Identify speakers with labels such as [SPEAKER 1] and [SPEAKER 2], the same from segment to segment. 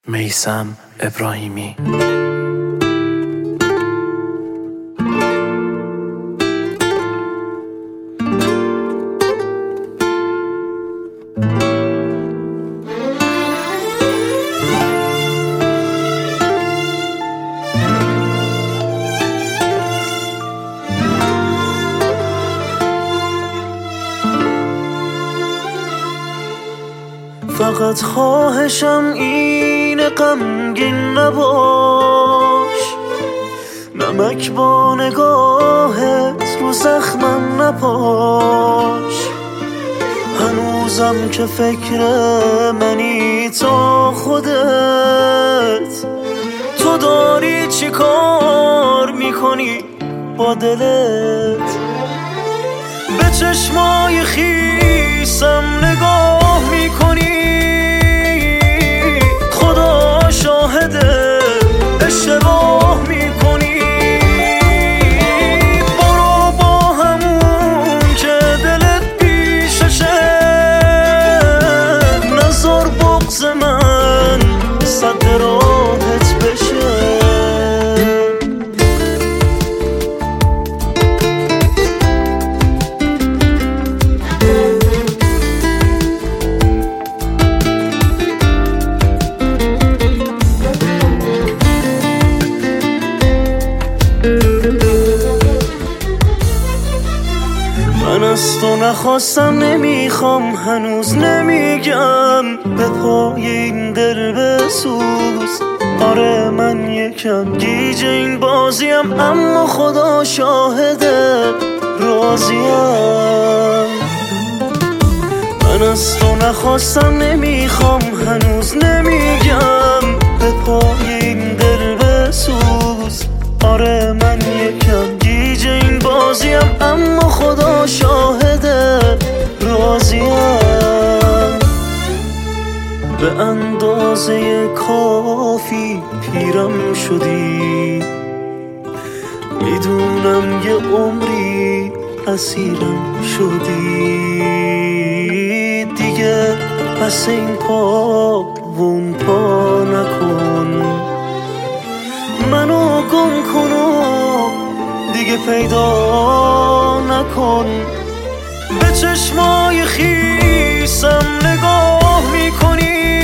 [SPEAKER 1] میثم ابراهیمی.
[SPEAKER 2] فقط خواهشم اینه غمگین نباش، نمک با نگاهت رو زخمم نپاش. هنوزم که فکر منی تا خودت، تو داری چی کار میکنی با دلت؟ به چشمای خیسم نگاه میکنی، خدا شاهده اشتباه میکنی. برو با همون که دلت پیششه، نذار بغض من صد راهت بشه. من از تو نخواستم، نمیخوام، هنوز نمیگم به پای این دل بسوز. آره من یکم گیج این بازیم، اما خدا شاهده راضیم. من از تو نخواستم، نمیخوام، هنوز نمیگم به پای این دل بسوز. آره من یکم گیج این بازیم، اما خدا شاهده راضیم. به اندازه کافی پیرم شدی، میدونم یه عمری اسیرم شدی. دیگه پس این پا و اون پا نکن، منو گم کن و دیگه پیدا نکن. به چشمای خیسم نگاه میکنی،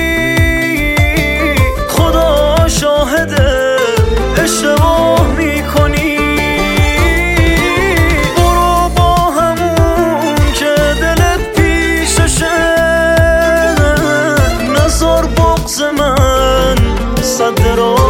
[SPEAKER 2] خدا شاهده اشتباه میکنی. برو با همون که دلت پیششه، نذار بغض من صد راهت